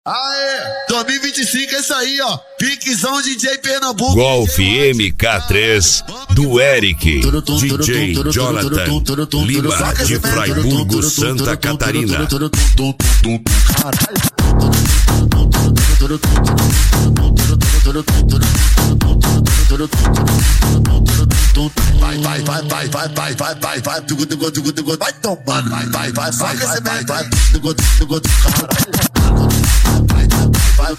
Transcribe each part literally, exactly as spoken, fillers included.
Aê, dois mil e vinte e cinco é isso aí, ó. Piquezão D J Pernambuco. Golf M K três do Eric, D J Jonathan, Lima de Fraiburgo, Santa Catarina. Vai, vai, vai, vai, vai, vai, vai, vai, vai, tugu, tugu, tugu, tugu, vai tomando, vai, vai, vai, vai, vai, vai, vai, tugu, tugu, tugu, vai, vai, vai,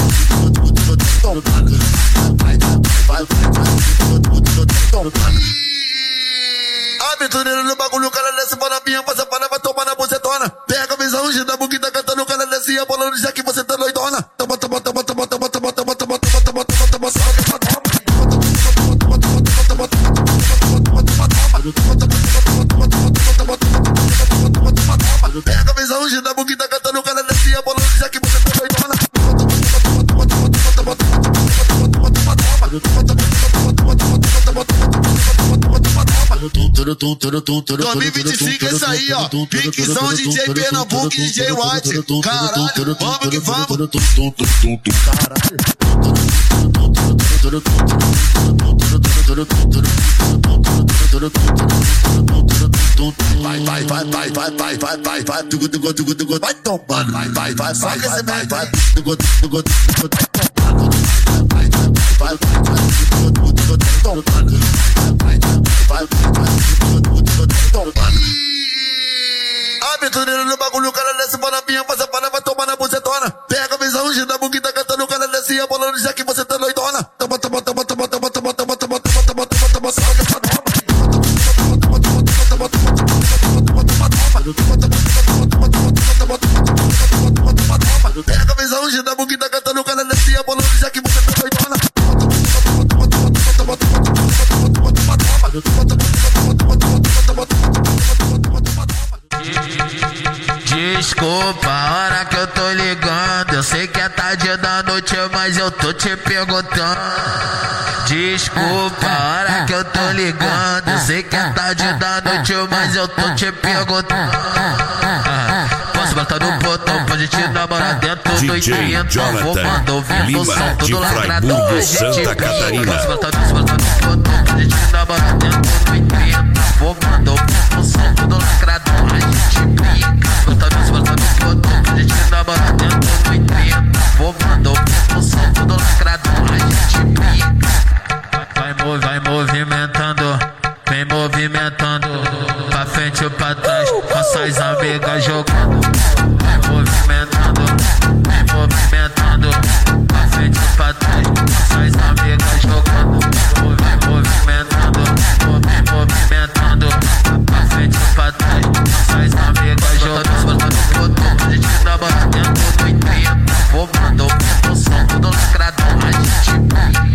aventureiro no bagulho, o cara desce para a pinha, passa para vai tomar na bucetona. Pega a visão, gira a buquita cantando, o cara desce a bola no já que você tá doidona. Toma, toma, toma, toma, toma, toma, toma, toma, toma, toma, toma, toma, toma, pega a visão, gira a buquita cantando, o cara desce a bola no já que você tá doidona. dois mil e vinte e cinco é isso aí, ó. Piquezão D J Pernambuco, D J White. Caralho, vamos que vamos. Vai, vai, vai, vai, vai, vai, vai, vai, vai, tugu, tugu, tugu, tugu, vai tomando, vai, vai, vai, vai, vai, vai, vai, tugu, tugu, tugu, vai tomando, vai, vai, vai, vai, tugu, tugu, tugu, tomando, vai, vai, vai, tomando. Aventureiro no bagulho, o cara desce para a pinha, passa para vai tomar na bucetona. Pega a visão, gira a buquita cantando, o cara desce a bola no já que você tá doidona. Toma, toma, toma, toma, toma, toma, toma, toma, toma, toma, toma, toma, pega a visão, gira a buquita cantando, o cara desce a bola no já que você tá doidona. Desculpa a hora que eu tô ligando, eu sei que é tarde da noite, mas eu tô te perguntando. Desculpa a hora que eu tô ligando, eu sei que é tarde da noite, mas eu tô te perguntando. Posso botar no botão pra gente namorar dentro do intento, fumando, ouvindo o som todo lacradão. A gente Catarina. Posso botar no botão pra gente namorar dentro do intento, fumando, ouvindo o som todo lacradão. A gente pica. Botar no botão pra gente namorar dentro do intento, fumando, ouvindo o som todo lacradão. A gente pica. Vai, vai movimentando, vem movimentando, pra frente ou pra trás, com suas amigas jogando. Vai movimentando, vem movimentando, pra frente ou pra trás, com suas amigas jogando. Vai movimentando, vem movimentando, pra frente ou pra trás, com suas amigas jogando. Botando pra gente namorar dentro do intento, fumando, ouvindo o som todo lacradão. A gente pica.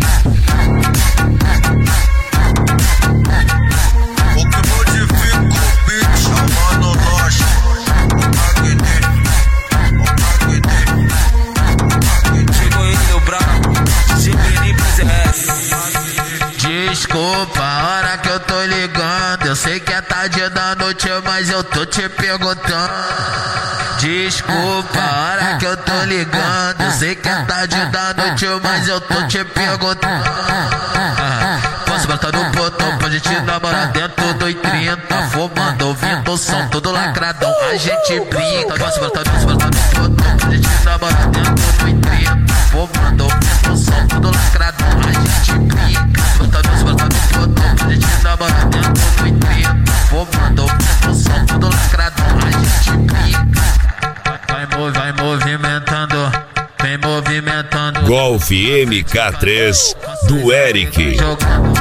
Desculpa a hora que eu tô ligando, eu sei que é tarde da noite, mas eu tô te perguntando. Desculpa a hora que eu tô ligando, eu sei que é tarde da noite, mas eu tô te perguntando. Posso botar no botão pra gente namorar dentro do trinta, fumando, ouvindo o som todo lacradão. A gente brinca. Posso botar no botão pra gente namorar dentro do trinta, fumando, ouvindo o som todo lacradão. A gente brinca. Botar no botão pra gente namorar dentro do trinta, fumando, ouvindo o som todo lacradão. A gente brinca. Vai, vai movimentando, vem movimentando. Golf M K três do Eric. Jogando.